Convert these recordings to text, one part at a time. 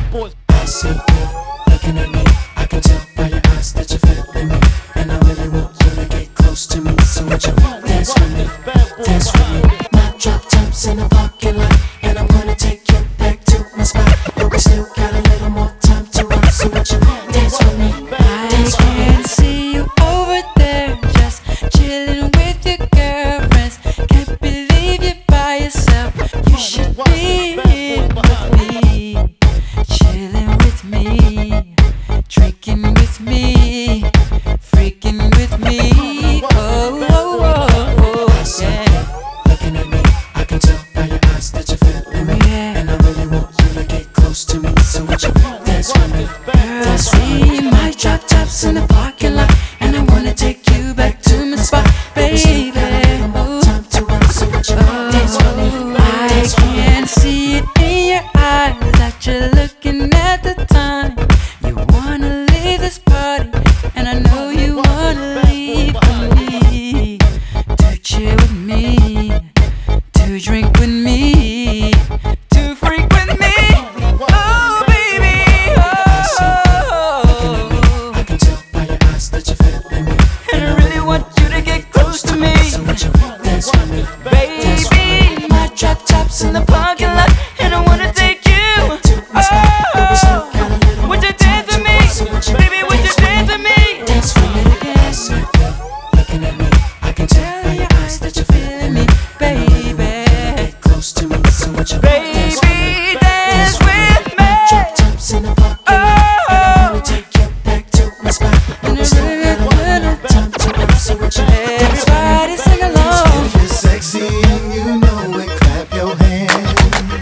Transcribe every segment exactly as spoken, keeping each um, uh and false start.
boys. I see you looking at me. I can tell by your eyes that you're feeling me, and I really want you to get close to me. So would you dance with me? Dance with me. My drop tops in the parking lot, and I'm gonna take you back to my spot. But we still got a little more time to rock. So would you dance with me? Dance with me. I can see you over there, just chilling with your girlfriends. Can't believe you're by yourself. You should be here with me, chilling with me, drinking with me, freaking with me. Oh, oh, oh, oh, yeah. Looking at me, I can tell by your eyes that you're feeling me, Yeah. and I really want you to get close to me. So would you dance with me? Girl, see my drop tops in the parking lot, and I wanna take you back to my spot, baby. Oh, Time to run, so would you dance with me? I can see it in your eyes that you're looking at the time. You wanna leave this party, and I know you wanna leave with me, to chill with me, to drink with me, to freak with me. Oh, baby, oh, I can tell by your eyes that you're feeling me, and I really want you to get close to me. so would you dance with me? Baby, my drop tops in the parking lot, and I wanna take you. Oh, would you dance with me? Baby, would you dance with me? Dance with me, dance with me. Looking at me, I can tell by your eyes that you're feeling me, Baby, get close to me. So would you dance with me? baby, dance with me. Drop tops in the parking lot, and I wanna take you back to my spot. But we still got a little time to run, so would you dance with me? Everybody sing along. If you're sexy and you know it, clap your hands.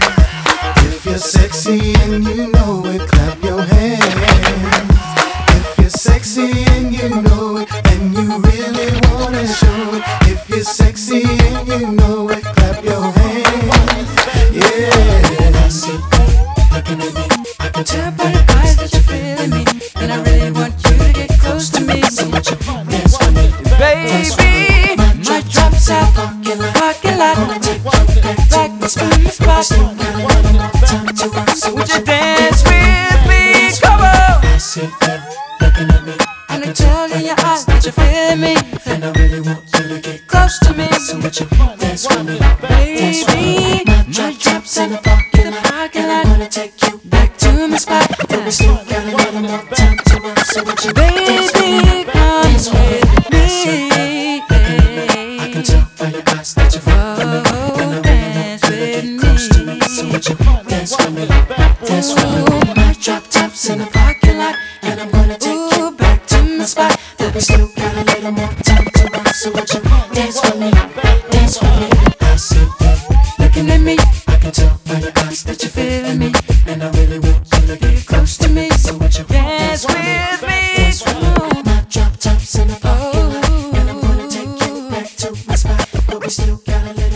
If you're sexy and you know it, clap your hands. If you're sexy and you know it, and you really wanna show it. If you're sexy and you know it, clap your hands. Yeah. I see you looking at me, I can tell by By your your eyes that you're feeling me, and I really want you to get close to me. so would you dance with me? Baby, my drop top parking lot, parking lot, back to my spot. Time to run, so Would you dance with me? Come on. I see you looking at me, And I tell in your eyes that you're feeling me, and I really want you to get close to me. so would you dance with me? Dance with me. Baby, My my drop drop tops in top the parking in the lot, parking and I lot, wanna take you back to my spot. but we still got a little more time to run, so would you dance with me? Baby, come Dance with me. with me. I can tell by your eyes that you're feeling me, and I really want you to get close to me. So would you dance with me? Dance with me. My drop tops in the parking lot, and I'm gonna take you back to my spot. But we still got a little more time to run. So would you dance with me? Dance with me. I see you looking at me. I can tell by your eyes that you're feeling me, and I really want you to get close to me. So would you Dance dance with me? with me. Dance with me. My drop tops in the parking lot, and I'm gonna take you back to my spot. But we still got a little